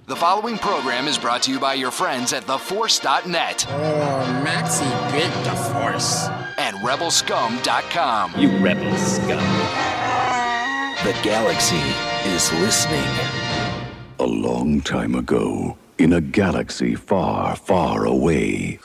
The following program is brought to you by your friends at TheForce.net. Oh, Maxie bit the Force. And RebelScum.com. You rebel scum. The galaxy is listening. A long time ago, in a galaxy far, far away.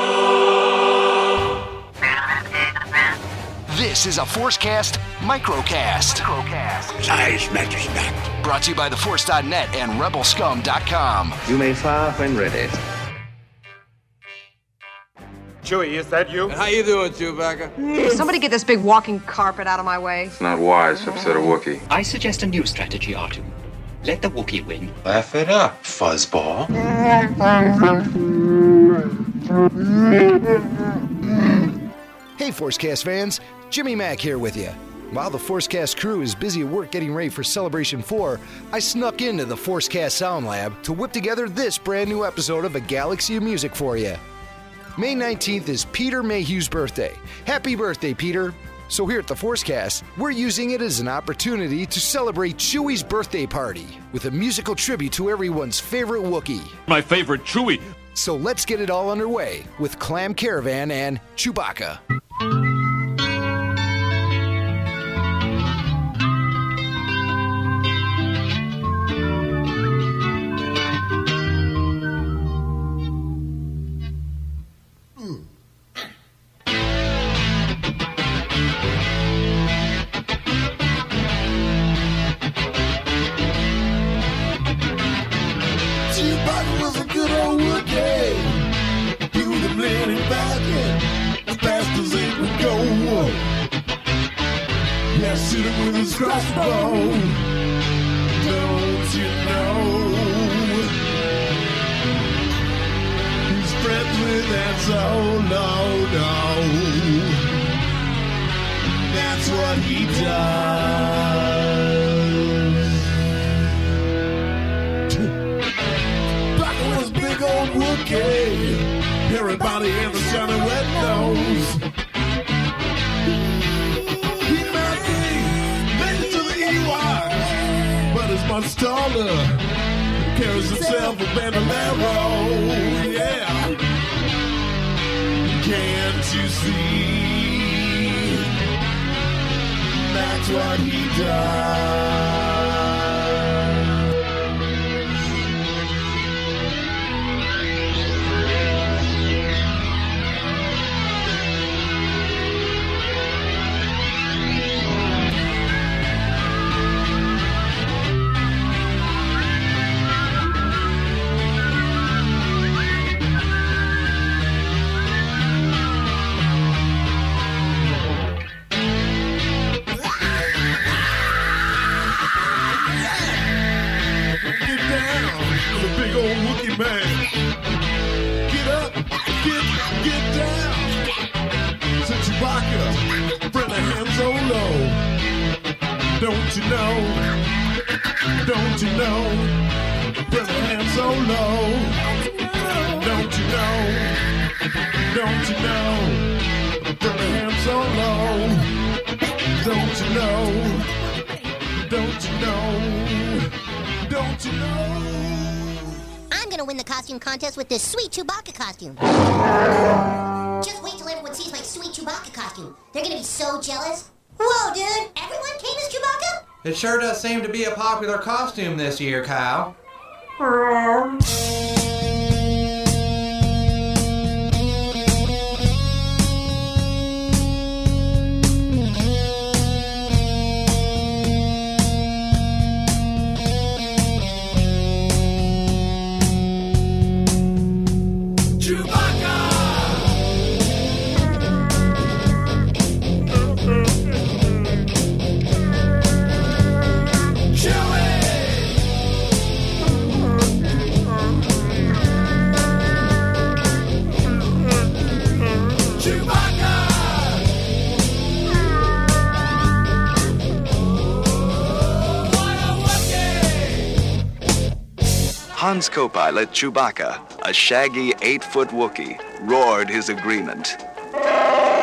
This is a ForceCast Microcast. Size matters not. Brought to you by TheForce.net and RebelScum.com. You may fire when ready. Chewie, is that you? How you doing, Chewbacca? Hey, somebody get this big walking carpet out of my way. It's not wise to upset a Wookiee. I suggest a new strategy, R2. Let the Wookiee win. Laugh it up, fuzzball. Hey, ForceCast fans. Jimmy Mack here with you. While the ForceCast crew is busy at work getting ready for Celebration 4, I snuck into the ForceCast Sound Lab to whip together this brand new episode of A Galaxy of Music for you. May 19th is Peter Mayhew's birthday. Happy birthday, Peter! So here at the ForceCast, we're using it as an opportunity to celebrate Chewie's birthday party with a musical tribute to everyone's favorite Wookiee. My favorite Chewie! So let's get it all underway with Clam Caravan and Chewbacca. With his crossbow, don't you know? He's friends with that Solo. That's what he does. Back was big old Wookiee. Everybody in the sun and wet nose. Much taller, carries himself a bandolero, yeah. Can't you see? That's what he does. Big old Wookiee man. Get up, get down. To Chewbacca, friend of Han Solo. Don't you know? Don't you know? Friend of Han Solo. Don't you know? Don't you know? Friend of Han Solo. Don't you know? Don't you know? Don't you know? I'm gonna win the costume contest with this sweet Chewbacca costume. Just wait till everyone sees my sweet Chewbacca costume. They're gonna be so jealous. Whoa, dude! Everyone came as Chewbacca? It sure does seem to be a popular costume this year, Kyle. Hans co-pilot Chewbacca, a shaggy 8-foot Wookiee, roared his agreement.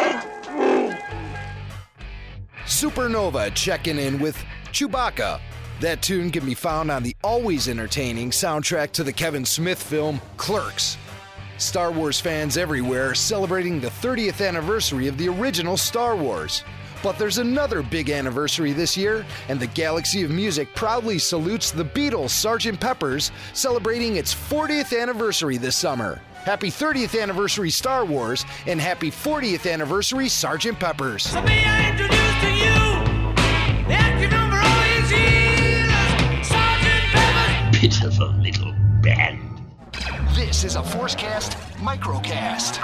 Supernova checking in with Chewbacca. That tune can be found on the always entertaining soundtrack to the Kevin Smith film, Clerks. Star Wars fans everywhere are celebrating the 30th anniversary of the original Star Wars. But there's another big anniversary this year, and the Galaxy of Music proudly salutes the Beatles' Sgt. Pepper's, celebrating its 40th anniversary this summer. Happy 30th anniversary Star Wars, and happy 40th anniversary Sgt. Pepper's. So may I introduce to you the active number all these years, Sgt. Pepper's. Pitiful little band. This is a ForceCast Microcast.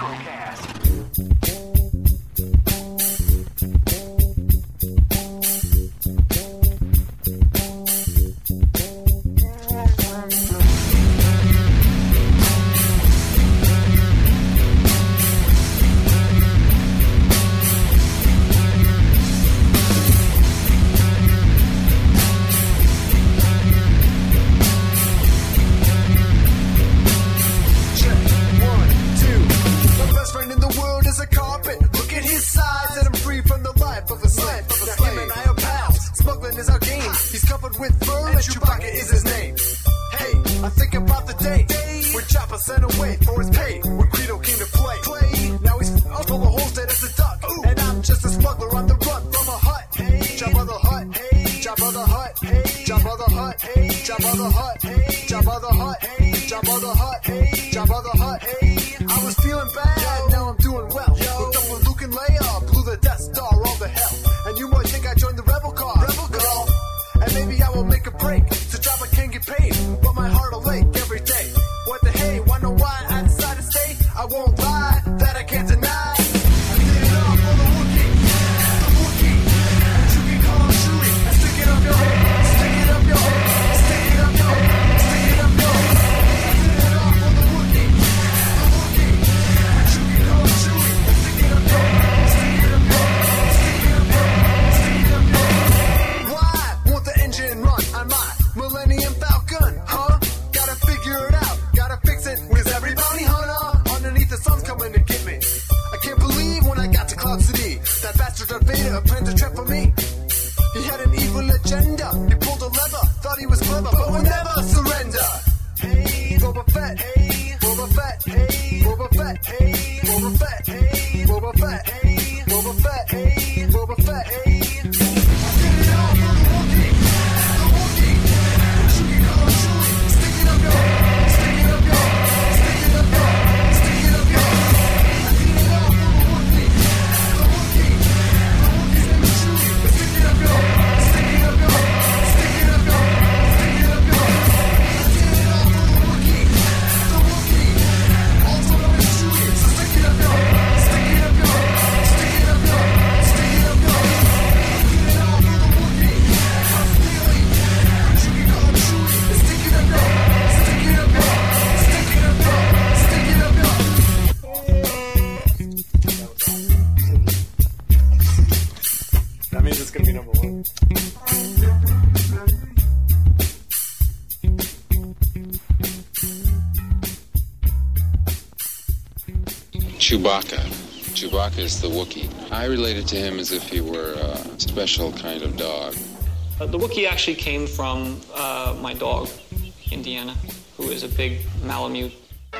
Chewbacca is the Wookiee. I related to him as if he were a special kind of dog. The Wookiee actually came from my dog, Indiana, who is a big Malamute.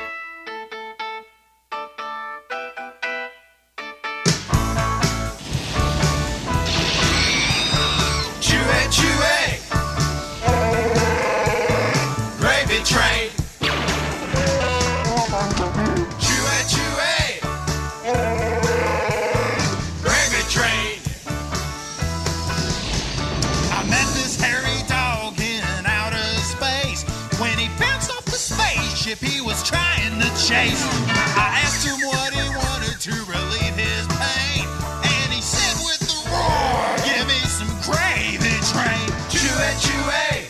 Gravy train. He was trying to chase. I asked him what he wanted to relieve his pain, and he said with the roar, give me some gravy train. Chew-it, chew-it.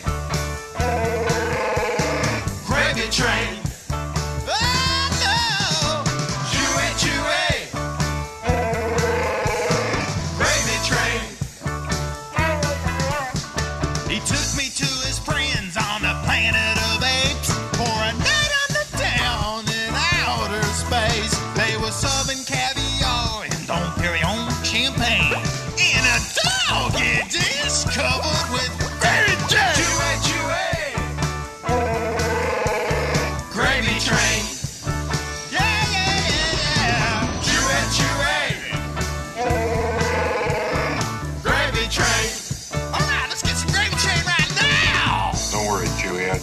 Gravy train. Oh no. Chew-it, chew-it. Gravy train. He took me to his friends on the planet of apes for a night down in outer space. They were serving caviar and Dom Perignon champagne in a doggy dish covered with gravy train.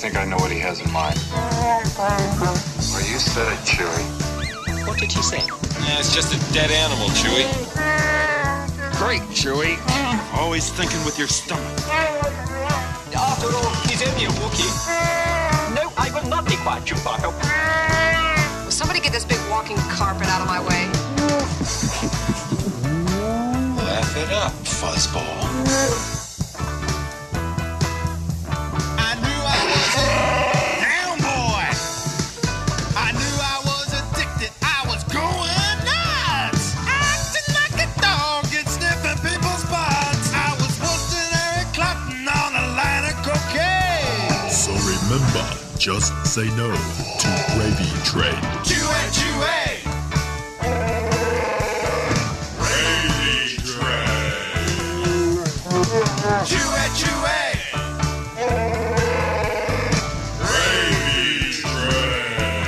think I know what he has in mind. Well, you said it, Chewie. What did he say? Yeah, it's just a dead animal, Chewie. Great, Chewie. Always thinking with your stomach. After all, he's only a Wookiee. No, I will not be quiet, Chewbacca. Will somebody get this big walking carpet out of my way? Laugh it up, fuzzball. Remember, just say no to Gravy Train. Chewie! Gravy Train. Chewie! Gravy Train.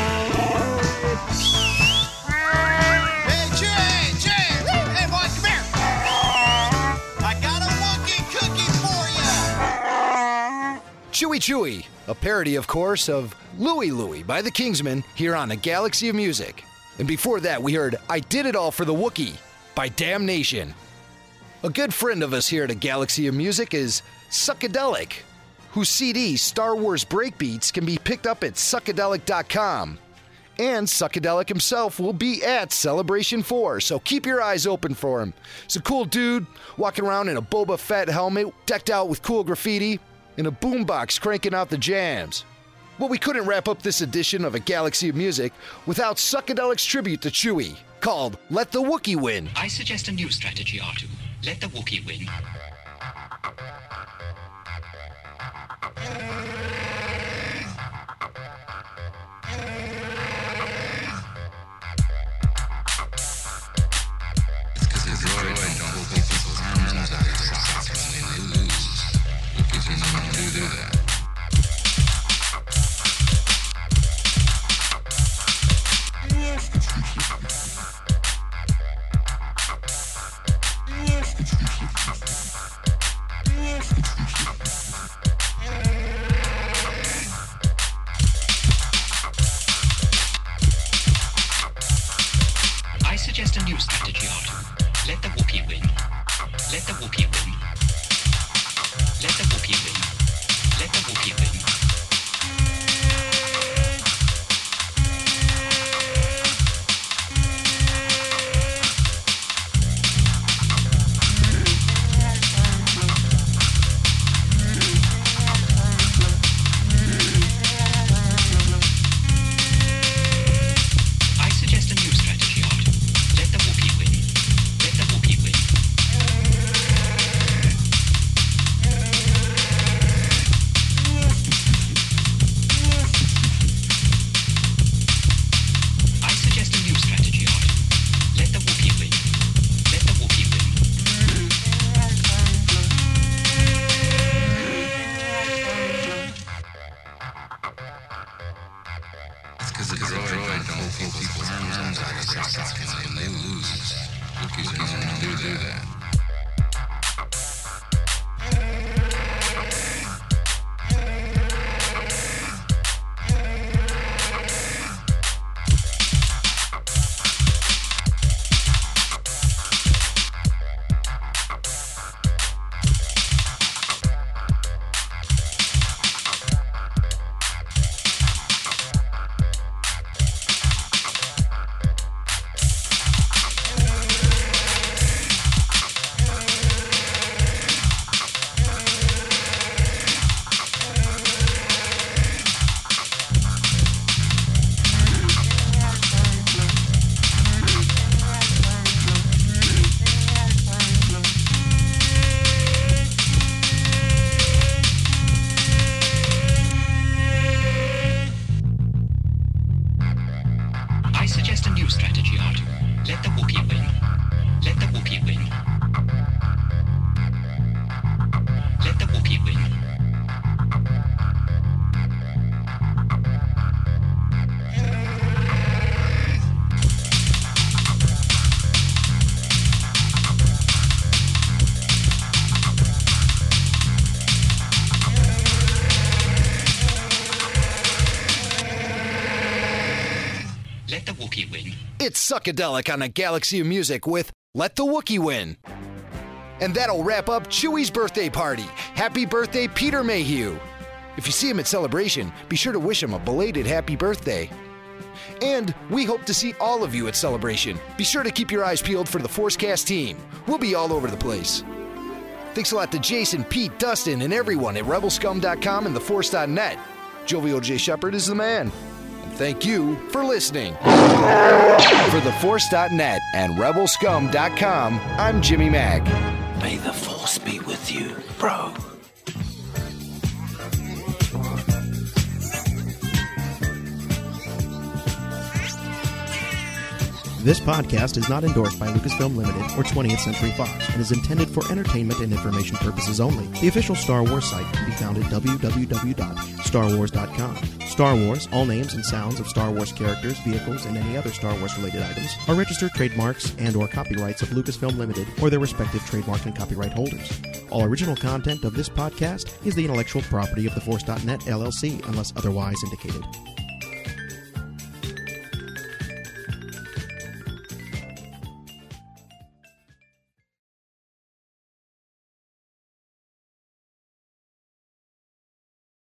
Hey, Chewie! Hey, boy, come here! I got a Wookiee cookie for you! Chewie, a parody, of course, of Louie Louie by the Kingsmen here on A Galaxy of Music. And before that, we heard I Did It All for the Wookiee by Damnation. A good friend of us here at A Galaxy of Music is Suckadelic, whose CD, Star Wars Breakbeats, can be picked up at Suckadelic.com. And Suckadelic himself will be at Celebration 4, so keep your eyes open for him. He's a cool dude, walking around in a Boba Fett helmet, decked out with cool graffiti, in a boombox cranking out the jams. Well, we couldn't wrap up this edition of A Galaxy of Music without Suckadelic's tribute to Chewie, called Let the Wookiee Win. I suggest a new strategy, R2. Let the Wookiee win. It's because his droid don't hold people's arms out of their sockets when they lose. Wookiees are known to do that. I suggest a new strategy, R2. Let the Wookiee win. Let the Wookiee win. Let the Wookiee win. Let the Wookiee win. I suggest a new strategy, R2. Let the Wookiee win. Let the Wookiee win. It's Suckadelic on a galaxy of music with Let the Wookiee Win. And that'll wrap up Chewie's birthday party. Happy birthday, Peter Mayhew. If you see him at Celebration, be sure to wish him a belated happy birthday. And we hope to see all of you at Celebration. Be sure to keep your eyes peeled for the ForceCast team. We'll be all over the place. Thanks a lot to Jason, Pete, Dustin, and everyone at RebelScum.com and TheForce.net. Jovial J. Shepard is the man. And thank you for listening. For TheForce.net and RebelScum.com, I'm Jimmy Mack. May the Force be with you, bro. This podcast is not endorsed by Lucasfilm Limited or 20th Century Fox and is intended for entertainment and information purposes only. The official Star Wars site can be found at www.starwars.com. Star Wars, all names and sounds of Star Wars characters, vehicles, and any other Star Wars-related items are registered trademarks and or copyrights of Lucasfilm Limited or their respective trademark and copyright holders. All original content of this podcast is the intellectual property of TheForce.net LLC unless otherwise indicated.